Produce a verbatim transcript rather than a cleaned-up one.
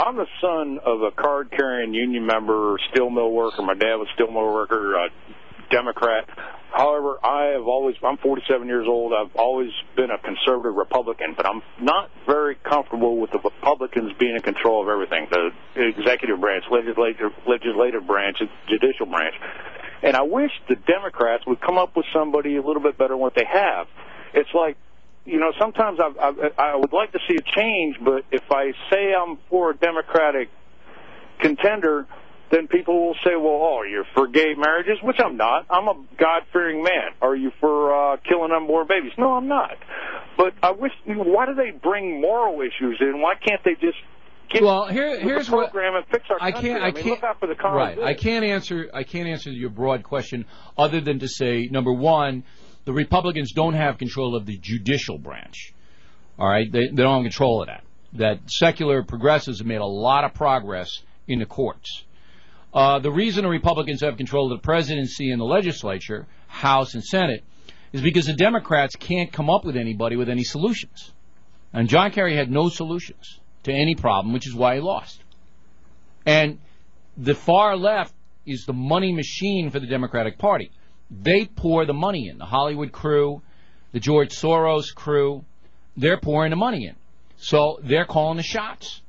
I'm the son of a card-carrying union member, steel mill worker. My dad was a steel mill worker, uh, Democrat. However, I have always, I'm forty-seven years old. I've always been a conservative Republican, but I'm not very comfortable with the Republicans being in control of everything, the executive branch, legislative, legislative branch, judicial branch. And I wish the Democrats would come up with somebody a little bit better than what they have. It's like, you know, sometimes I, I, I would like to see a change, but if I say I'm for a Democratic contender, then people will say, well, oh, you're for gay marriages, which I'm not. I'm a God-fearing man. Are you for uh, killing unborn babies? No, I'm not. But I wish, why do they bring moral issues in? Why can't they just get well, here, here's the program what, and fix our I country? can't, I, I mean, can't, look out for the common right. good. I can't answer. I can't answer your broad question other than to say, number one, the Republicans don't have control of the judicial branch. All right, they, they don't have control of that. That secular progressives have made a lot of progress in the courts. Uh, the reason the Republicans have control of the presidency and the legislature, House and Senate, is because the Democrats can't come up with anybody with any solutions. And John Kerry had no solutions to any problem, which is why he lost. And the far left is the money machine for the Democratic Party. They pour the money in. The Hollywood crew, the George Soros crew, they're pouring the money in. So they're calling the shots.